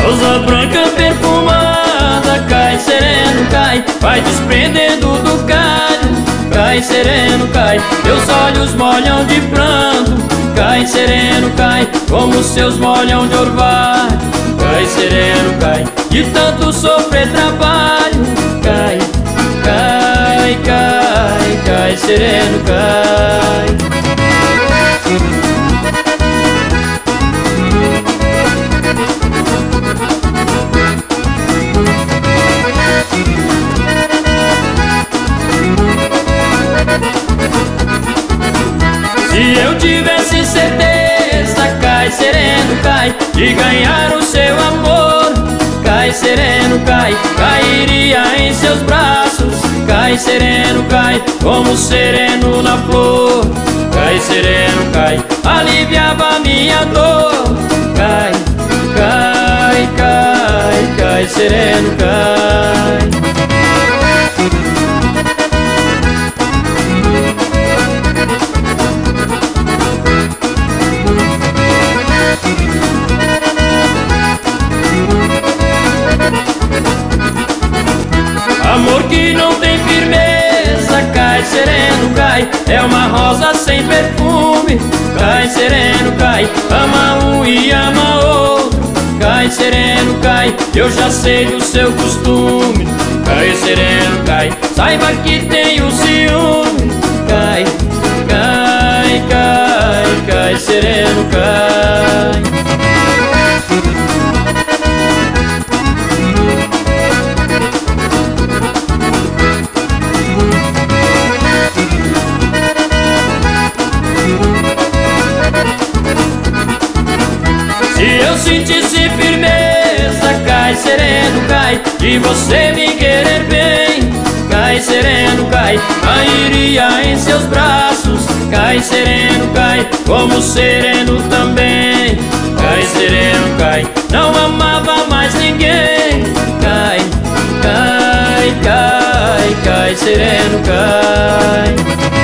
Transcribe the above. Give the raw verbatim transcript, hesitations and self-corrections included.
Rosa branca perfumada, cai sereno, cai, vai desprendendo do galho. Cai sereno, cai, teus olhos molham de pranto. Cai sereno, cai, como seus molham de orvalho. Cai sereno, cai, de tanto sofrer trabalho. Cai, cai, cai, cai sereno, cai. Se eu tivesse certeza, cai sereno, cai, de ganhar o seu amor. Cai sereno, cai, cairia em seus braços. Cai sereno, cai, como sereno na flor. Cai sereno, cai, aliviava minha dor. Cai, cai, cai, cai sereno, cai. Amor que não tem firmeza, cai sereno, cai, é uma rosa sem perfume. Cai sereno, cai, ama um e ama outro. Cai sereno, cai, eu já sei do seu costume. Cai sereno, cai, saiba que tenho ciúme. Cai, cai, cai, cai sereno, cai. Se eu sentisse firmeza, cai sereno, cai, de você me querer bem. Cai sereno, cai, cairia em seus braços. Cai sereno, cai, como sereno também. Cai sereno, cai, não amava mais ninguém. Cai, cai, cai, cai sereno, cai.